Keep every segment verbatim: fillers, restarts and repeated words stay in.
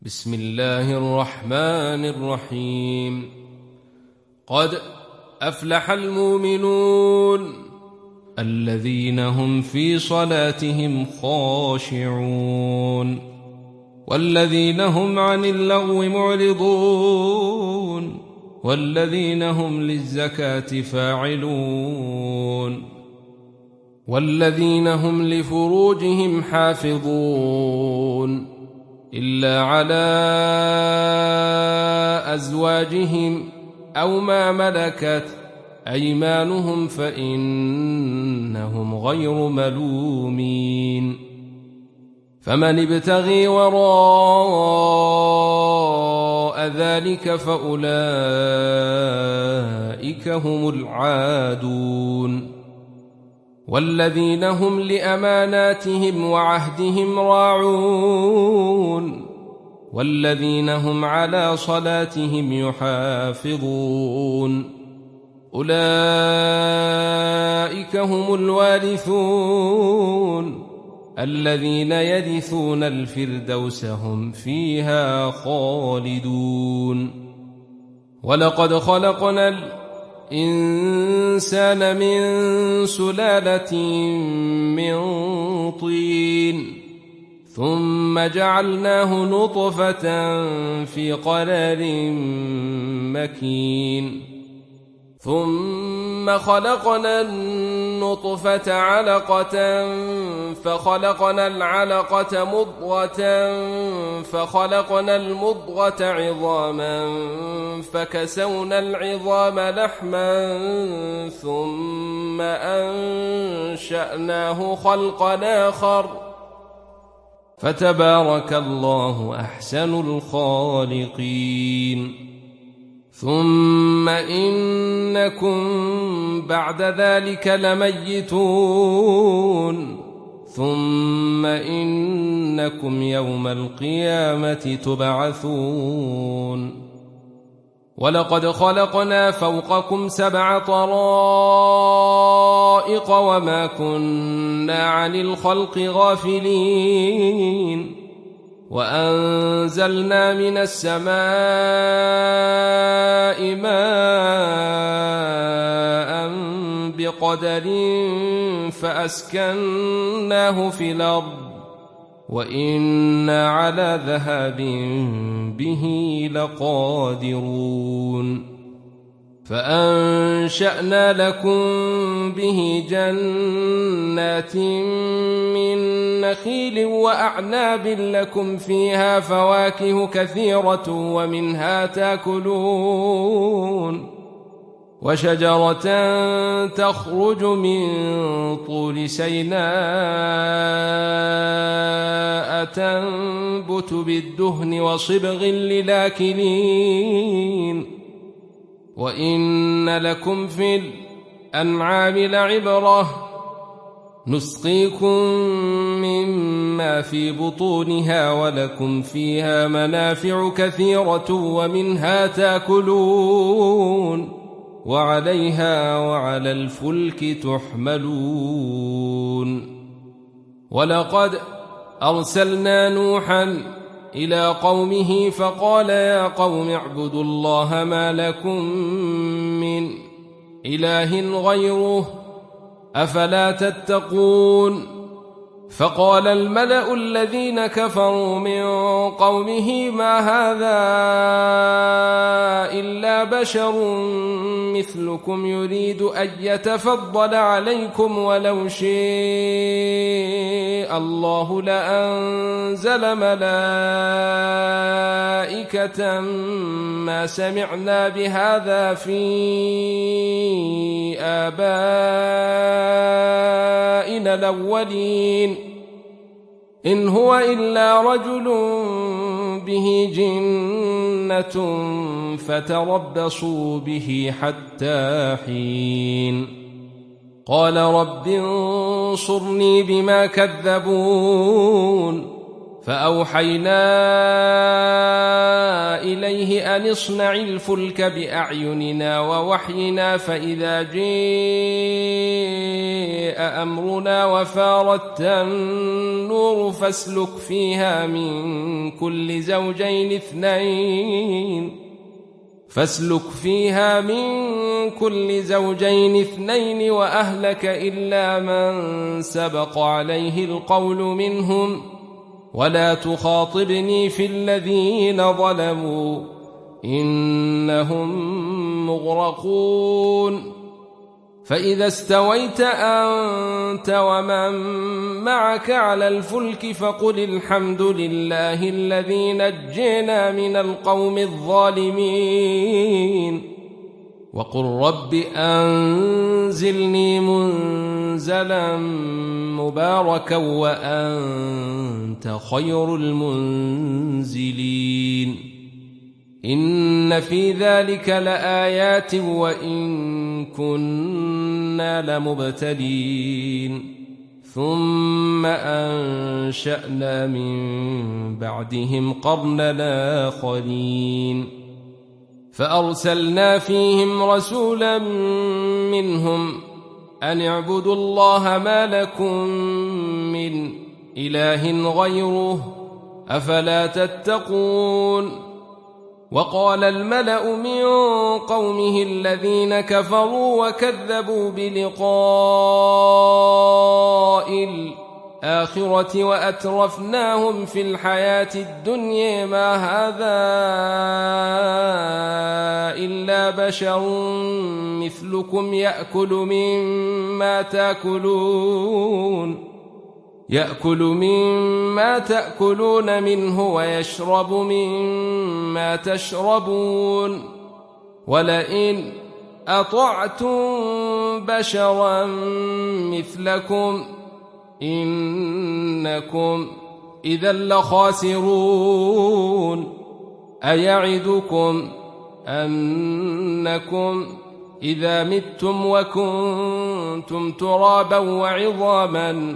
بسم الله الرحمن الرحيم. قد أفلح المؤمنون الذين هم في صلاتهم خاشعون والذين هم عن اللغو معرضون والذين هم للزكاة فاعلون والذين هم لفروجهم حافظون إلا على أزواجهم أو ما ملكت أيمانهم فإنهم غير ملومين. فمن ابتغي وراء ذلك فأولئك هم العادون والذين هم لأماناتهم وعهدهم راعون والذين هم على صلاتهم يحافظون أولئك هم الوارثون الذين يرثون الفردوس هم فيها خالدون. ولقد خلقنا الإنسان من سلالة من طين ثم جعلناه نطفة في قرار مكين ثم خلقنا النطفة علقة فخلقنا العلقة مضغة فخلقنا المضغة عظاما فكسونا العظام لحما ثم أنشأناه خلقا آخر فتبارك الله أحسن الخالقين. ثم إنكم بعد ذلك لميتون ثم إنكم يوم القيامة تبعثون. ولقد خلقنا فوقكم سبع طرائق وما كنا عن الخلق غافلين وأنزلنا من السماء ماء بقدر فأسكناه في الأرض وإنا على ذهاب به لقادرون. فأنشأنا لكم به جنات من نخيل وأعناب لكم فيها فواكه كثيرة ومنها تأكلون وشجرة تخرج من طول سيناء تنبت بالدهن وصبغ للآكلين وإن لكم في الأنعام لعبرة نسقيكم مما في بطونها ولكم فيها منافع كثيرة ومنها تأكلون وعليها وعلى الفلك تحملون. ولقد أرسلنا نوحا إلى قومه فقال يا قوم اعبدوا الله ما لكم من إله غيره أفلا تتقون. فقال الملأ الذين كفروا من قومه ما هذا إلا بشر مثلكم يريد أن يتفضل عليكم ولو شاء الله لأنزل ملائكة ما سمعنا بهذا في آبائنا الأولين إن هو إلا رجل به جنة فتربصوا به حتى حين. قال رب انصرني بما كذبون فأوحينا إليه أن اصنع الفلك بأعيننا ووحينا فإذا جاء أمرنا وفارت النور فاسلك فيها من كل زوجين اثنين فاسلك فيها من كل زوجين اثنين وأهلك إلا من سبق عليه القول منهم ولا تخاطبني في الذين ظلموا إنهم مغرقون فإذا استويت أنت ومن معك على الفلك فقل الحمد لله الذي نجينا من القوم الظالمين وقل رب أنزلني منزلا مباركا وأنت خير المنزلين إن في ذلك لآيات وإن كنا لمبتلين ثم أنشأنا من بعدهم قرنا آخرين فأرسلنا فيهم رسولا منهم أن اعبدوا الله ما لكم من إله غيره أفلا تتقون وقال الملأ من قومه الذين كفروا وكذبوا بلقاء الآخرة وأترفناهم في الحياة الدنيا ما هذا إلا بشر مثلكم يأكل مما تأكلون يأكل مما تأكلون منه ويشرب مما تشربون ولئن أطعتم بشرا مثلكم إنكم إذا لخاسرون أيعدكم أنكم إذا متم وكنتم ترابا وعظاما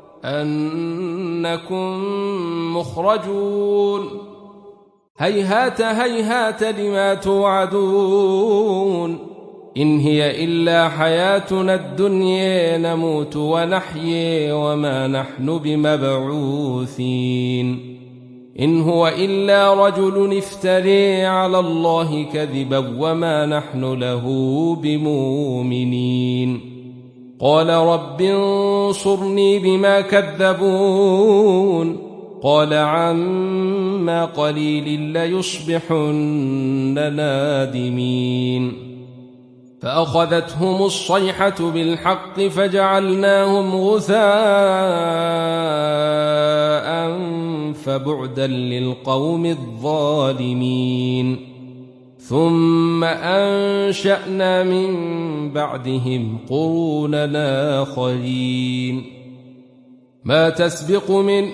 أنكم مخرجون هيهات هيهات لما توعدون إن هي إلا حياتنا الدنيا نموت ونحيي وما نحن بمبعوثين إن هو إلا رجل افتري على الله كذبا وما نحن له بمؤمنين قال رب انصرني بما كذبون قال عما قليل ليصبحن نادمين فأخذتهم الصيحة بالحق فجعلناهم غثاء فبعدا للقوم الظالمين ثم أنشأنا من بعدهم قرونا آخرين ما تسبق من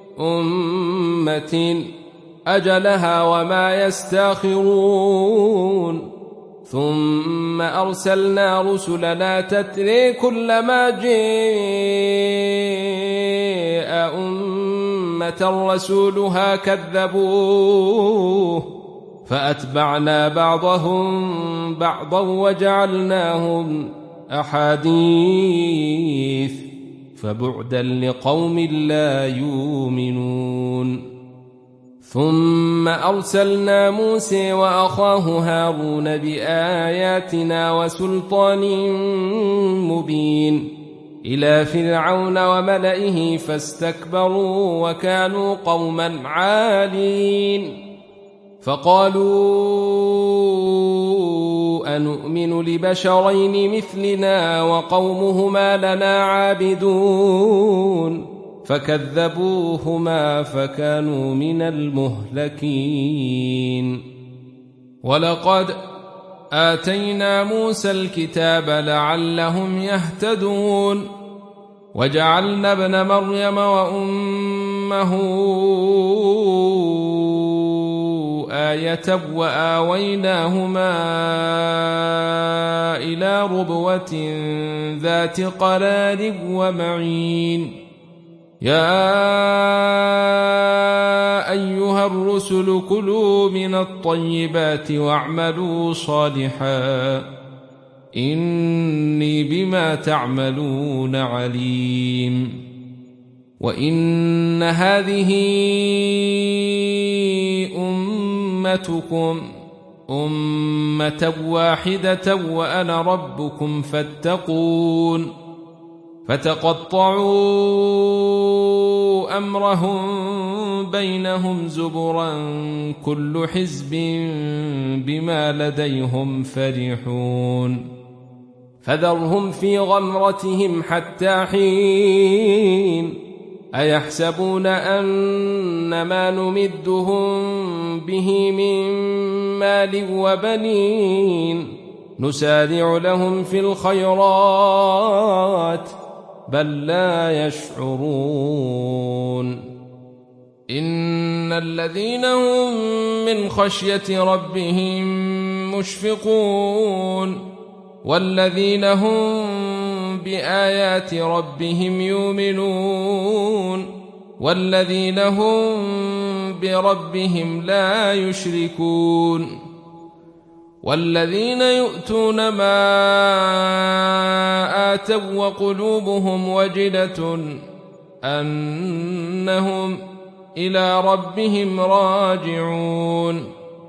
أمة أجلها وما يستاخرون ثم أرسلنا رسلنا تتري كلما جاء أمة رسولها كذبوه فأتبعنا بعضهم بعضا وجعلناهم أحاديث فبعدا لقوم لا يؤمنون ثم أرسلنا موسى وأخاه هارون بآياتنا وسلطان مبين إلى فرعون وملئه فاستكبروا وكانوا قوما عالين فقالوا أنؤمن لبشرين مثلنا وقومهما لنا عابدون فكذبوهما فكانوا من المهلكين ولقد آتينا موسى الكتاب لعلهم يهتدون وجعلنا ابن مريم وأمه آية وآويناهما إلى ربوة ذات قرار ومعين يا أيها الرسل كلوا من الطيبات واعملوا صالحا إني بما تعملون عليم وإن هذه أمتكم أمة واحدة وأنا ربكم فاتقون فتقطعوا أمرهم بينهم زبرا كل حزب بما لديهم فرحون فذرهم في غمرتهم حتى حين أيحسبون أن ما نمدهم به من مال وبنين نسارع لهم في الخيرات بل لا يشعرون إن الذين هم من خشية ربهم مشفقون والذين هم بآيات ربهم يؤمنون والذين هم بربهم لا يشركون والذين يؤتون ما آتوا وقلوبهم وجلة أنهم إلى ربهم راجعون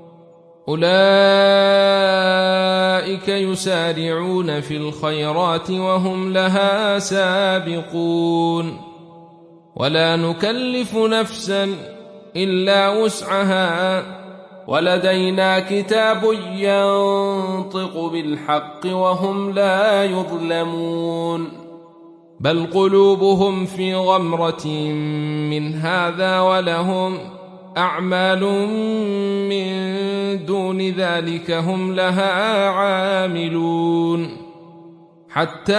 أولئك يسارعون في الخيرات وهم لها سابقون ولا نكلف نفسا إلا وسعها ولدينا كتاب ينطق بالحق وهم لا يظلمون بل قلوبهم في غمرة من هذا ولهم أعمال من دون ذلك هم لها عاملون حتى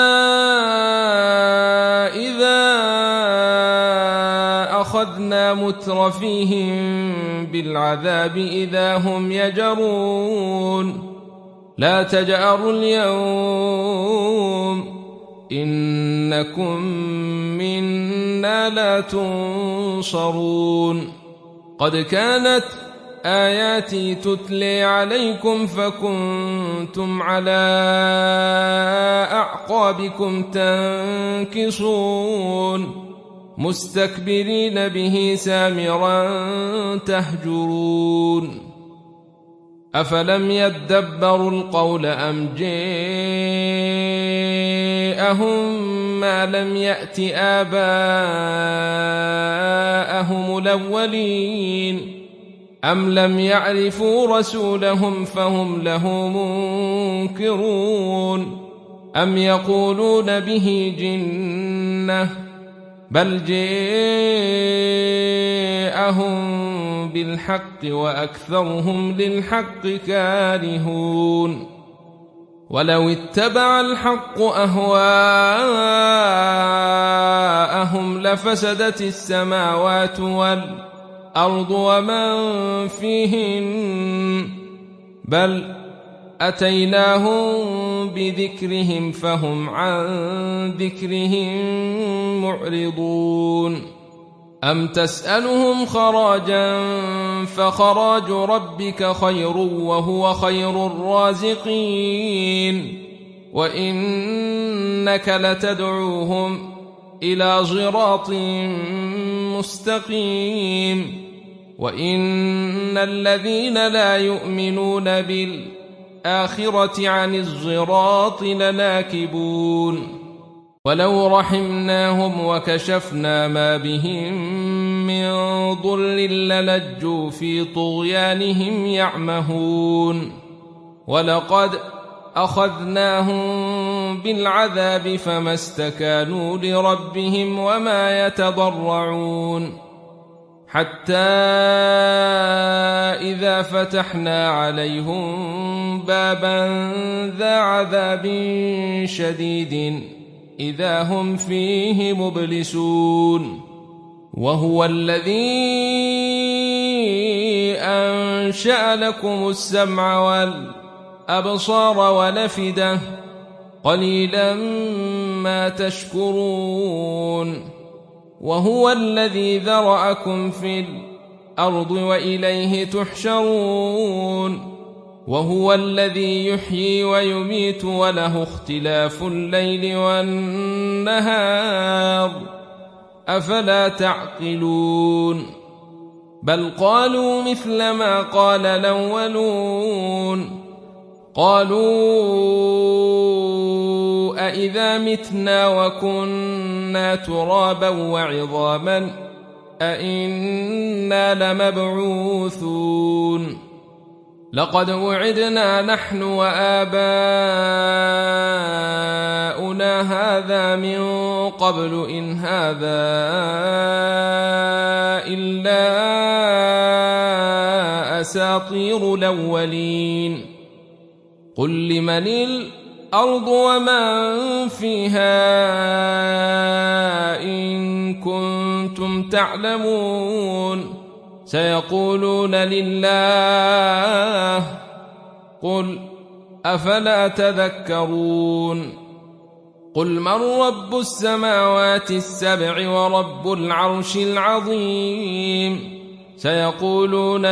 إذا أخذنا مترفيهم بالعذاب إذا هم يجرون لا تجأروا اليوم إنكم منا لا تنصرون قد كانت آياتي تتلي عليكم فكنتم على أعقابكم تنكصون مستكبرين به سامرا تهجرون أفلم يدبروا القول أم جاءهم ما لم يأت آباءهم الأولين أم لم يعرفوا رسولهم فهم له منكرون أم يقولون به جنة بل جاءهم بالحق وأكثرهم للحق كارهون ولو اتبع الحق أهواءهم لفسدت السماوات والأرض ومن فيهن بل أتيناهم بذكرهم فهم عن ذكرهم معرضون أم تسألهم خراجا فخراج ربك خير وهو خير الرازقين وإنك لتدعوهم إلى صراط مستقيم وإن الذين لا يؤمنون بالآخرة عن الصراط لناكبون ولو رحمناهم وكشفنا ما بهم من ضر للجوا في طغيانهم يعمهون ولقد أخذناهم بالعذاب فما استكانوا لربهم وما يتضرعون حتى إذا فتحنا عليهم بابا ذا عذاب شديد إذا هم فيه مبلسون وهو الذي أنشأ لكم السمع والأبصار والأفئدة قليلا ما تشكرون وهو الذي ذرأكم في الأرض وإليه تحشرون وهو الذي يحيي ويميت وله اختلاف الليل والنهار أفلا تعقلون بل قالوا مثل ما قال الأولون قالوا أإذا متنا وكنا ترابا وعظاما أإنا لمبعوثون لقد وعدنا نحن وآباؤنا هذا من قبل إن هذا إلا أساطير الأولين قل لمن الأرض ومن فيها إن كنتم تعلمون سيقولون لله قل أفلا تذكرون قل من رب السماوات السبع ورب العرش العظيم سيقولون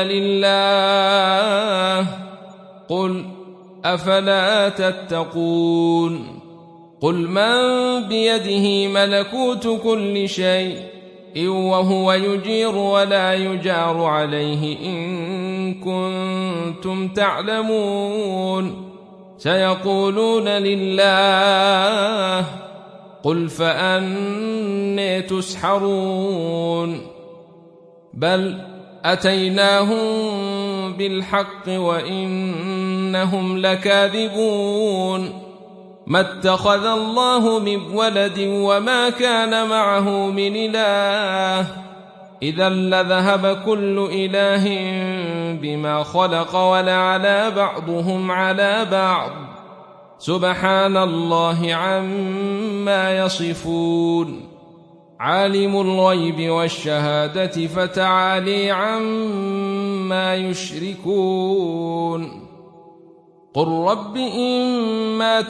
لله قل أفلا تتقون قل من بيده ملكوت كل شيء وهو يجير ولا يجار عليه إن كنتم تعلمون سيقولون لله قل فأني تسحرون بل أتيناهم بالحق وإنهم لكاذبون ما اتخذ الله من ولد وما كان معه من إله إذا لذهب كل إله بما خلق ولعلى بعضهم على بعض سبحان الله عما يصفون عالم الغيب والشهادة فتعالي عما يشركون قل رب إما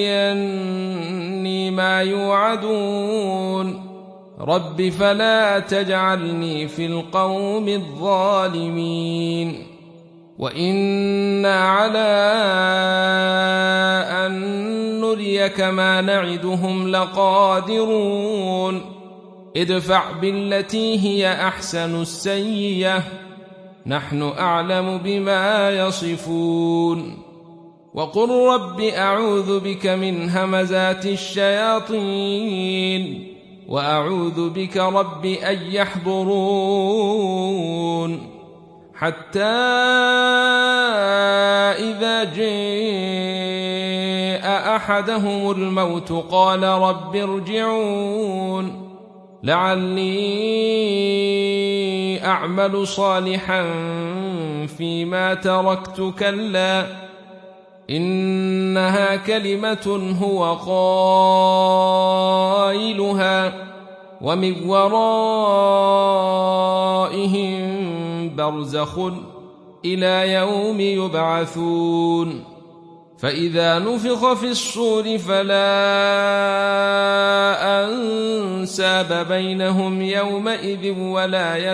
تريني ما يوعدون رب فلا تجعلني في القوم الظالمين وإنا على أن نريك ما نعدهم لقادرون ادفع بالتي هي أحسن السيئة نحن أعلم بما يصفون وقل رب أعوذ بك من همزات الشياطين وأعوذ بك رب أن يحضرون حتى إذا جاء أحدهم الموت قال رب ارجعون لعلي أعمل صالحا فيما تركت كلا إنها كلمة هو قائلها ومن ورائهم برزخ إلى يوم يبعثون فإذا نفخ في الصور فلا أنساب بينهم يومئذ ولا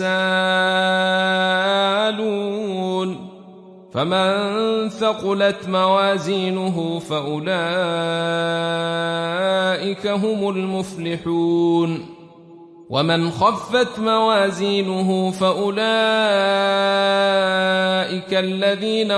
يتساءلون فمن ثقلت موازينه فأولئك هم المفلحون ومن خفت موازينه فأولئك الذين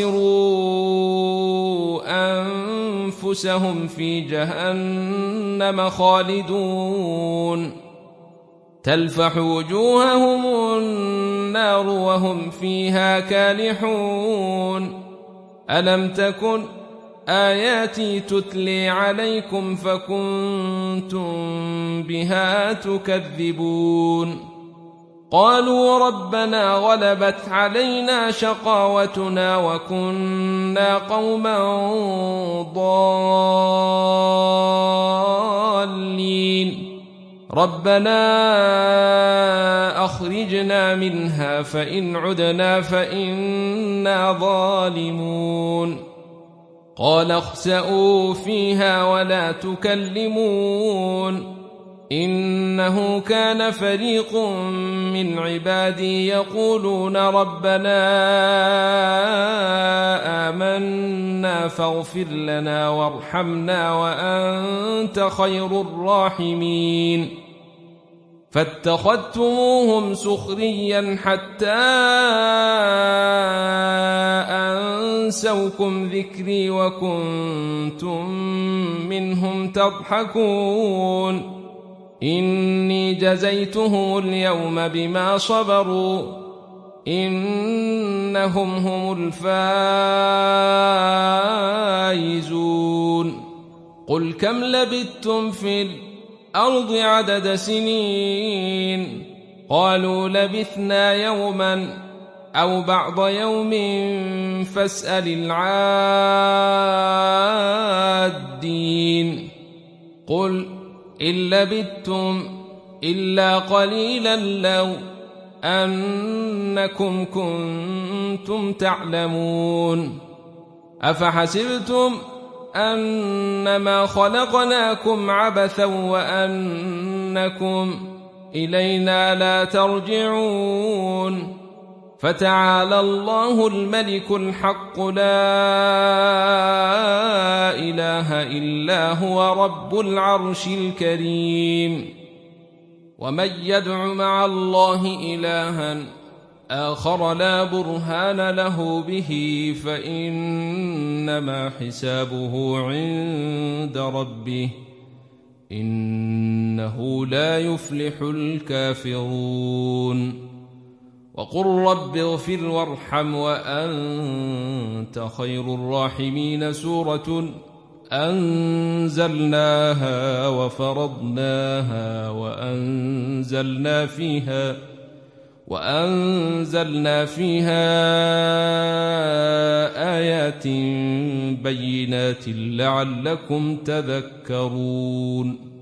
خسروا أنفسهم في جهنم خالدون تلفح وجوههم النار وهم فيها كالحون ألم تكن آياتي تتلي عليكم فكنتم بها تكذبون قالوا ربنا غلبت علينا شقاوتنا وكنا قوما ضالين ربنا أخرجنا منها فإن عدنا فإنا ظالمون قال اخسئوا فيها ولا تكلمون إنه كان فريق من عبادي يقولون ربنا آمنا فاغفر لنا وارحمنا وأنت خير الراحمين فاتخذتموهم سخريا حتى أنسوكم ذكري وكنتم منهم تضحكون إني جزيتهم اليوم بما صبروا إنهم هم الفائزون قل كم لبثتم في الأرض عدد سنين قالوا لبثنا يوما أو بعض يوم فاسأل العادين قل إن لبثتم إلا قليلا لو أنكم كنتم تعلمون أفحسبتم أنما خلقناكم عبثا وأنكم إلينا لا ترجعون فتعالى الله الملك الحق لا إله إلا هو رب العرش الكريم ومن يدع مع الله إلها آخر لا برهان له به فإنما حسابه عند ربه إنه لا يفلح الكافرون وقل رب اغفر وارحم وأنت خير الراحمين سورة أنزلناها وفرضناها وأنزلنا فيها وأنزلنا فيها آيات بينات لعلكم تذكرون